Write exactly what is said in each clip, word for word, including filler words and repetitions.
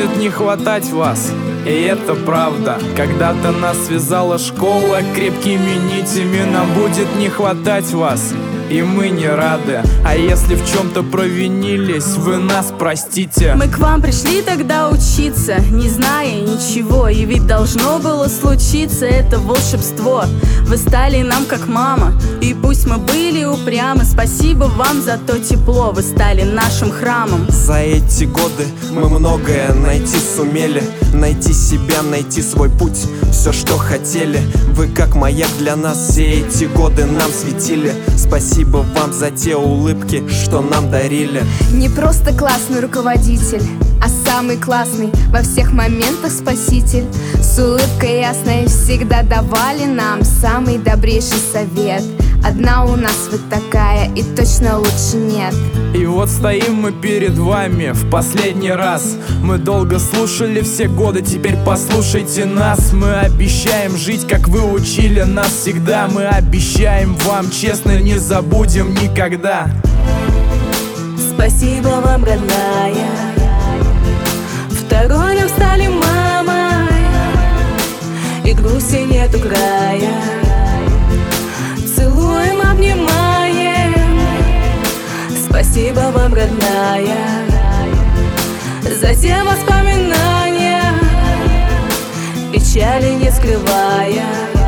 будет не хватать вас. И это правда. Когда-то нас связала школа крепкими нитями. Нам будет не хватать вас, и мы не рады. А если в чем-то провинились, вы нас простите. Мы к вам пришли тогда учиться, не зная ничего. И ведь должно было случиться это волшебство. Вы стали нам как мама, и пусть мы были упрямы, спасибо вам за то тепло, вы стали нашим храмом. За эти годы мы многое найти сумели. Найти себя, найти свой путь, все, что хотели. Вы как маяк для нас все эти годы нам светили. Спасибо вам за те улыбки, что нам дарили. Не просто классный руководитель, а самый классный, во всех моментах спаситель. С улыбкой ясной всегда давали нам самый добрейший совет. Одна у нас вы такая, и точно лучше нет. И вот стоим мы перед вами в последний раз. Мы долго слушали все годы, теперь послушайте нас. Мы обещаем жить, как вы учили нас всегда. Мы обещаем вам, честно, не забудем никогда. Спасибо вам, родная. Второй нам стали мамой, и грусти нету края. Целуем, обнимаем. Спасибо вам, родная, за те воспоминания, печали не скрывая.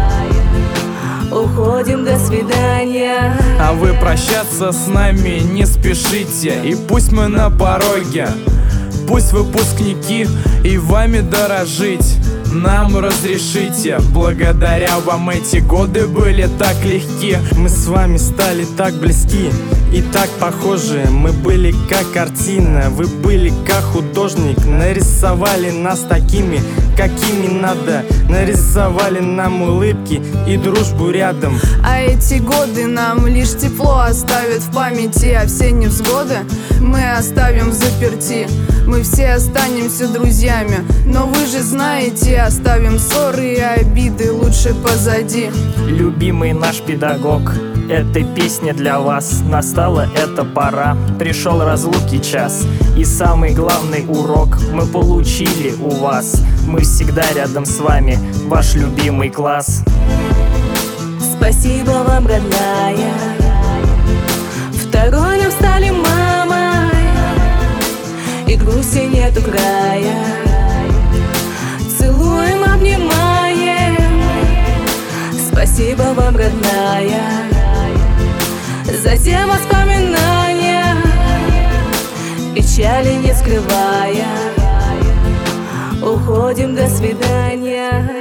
Уходим, до свидания. А вы прощаться с нами не спешите. И пусть мы на пороге, пусть выпускники, и вами дорожить нам разрешите. Благодаря вам эти годы были так легки. Мы с вами стали так близки и так похожи. Мы были как картина, вы были как художник. Нарисовали нас такими, какими надо. Нарисовали нам улыбки и дружбу рядом. А эти годы нам лишь тепло оставят в памяти. А все невзгоды мы оставим в заперти. Мы все останемся друзьями, но вы же знаете, оставим ссоры и обиды лучше позади. Любимый наш педагог, эта песня для вас. Настала эта пора, пришел разлуки час. И самый главный урок мы получили у вас. Мы всегда рядом с вами, ваш любимый класс. Спасибо вам, родная. Второй нам стали мамой, и грусти нету края. Целуем, обнимаем. Спасибо вам, родная, за те воспоминания, печали не скрывая. Уходим, до свидания.